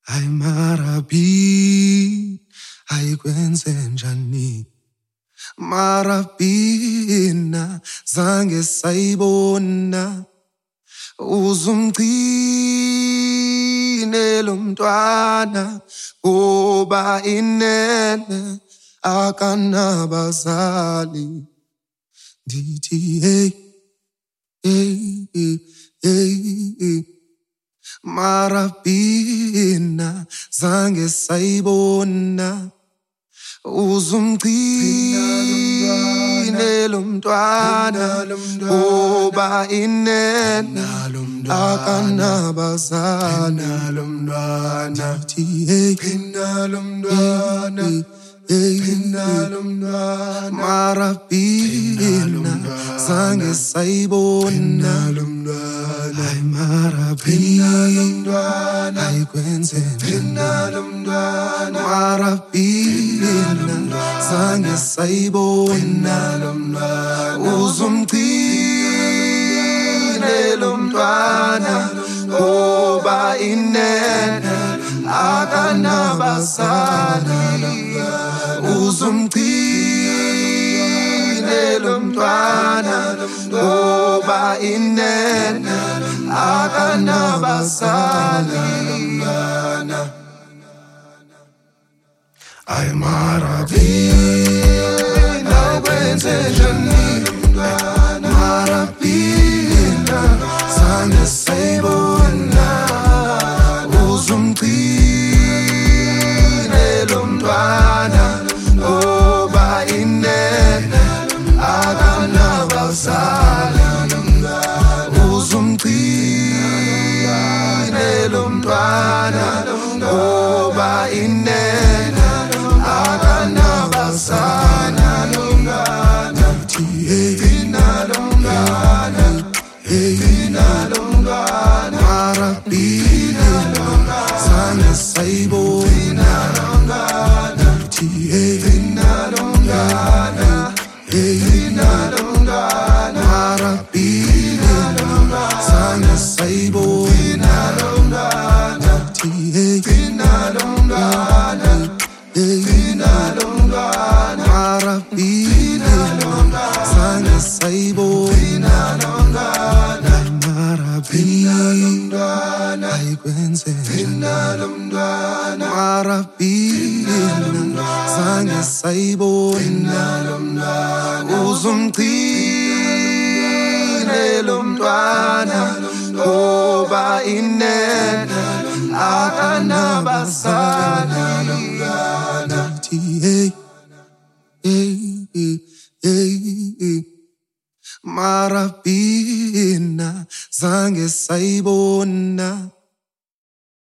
Ay marabi, ay kwenze njani. Marabina, zange sayibona. Uzumgcine lo mntwana ngoba inene akanabazali. Ndithi hey, hey, hey, hey. Marabina, zange sayibona. Uzumgcine lo mntwana ngoba inene akanabazali. Ndithi hey, phinda lo mntwana, phinda lo mntwana. Marabina, zange sayibona. Ay marabina, ay kwenze njani. Marabina, zange sayibona. Uzumgcine lo mntwana ngoba inene akanabazali. Uzumgcine lo mntwana ngoba inene akanabazali. Ay marabina, kwenze njani. Marabina, zange sayibona. Uzumgcine lo mntwana ngoba inene akanabazali. Uzumgcine lo mntwana ngoba inene akanabazali. Ndithi hey, phinda lo mntwana, phinda lo mntwana. Marabina, zange sayibona. Ndithi hey, phinda lo mntwana, phinda lo mntwana. Marabina, zange sayibona. Ndithi hey, phinda lo mntwana, phinda lo mntwana. Marabina, zange sayibona. Marabina, ay kwenze njani. Marabina, zange sayibona. Uzumgcine lo mntwana ngoba inene akanabazali. Ndithi hey, hey, hey, hey. Marabina, zange sayibona.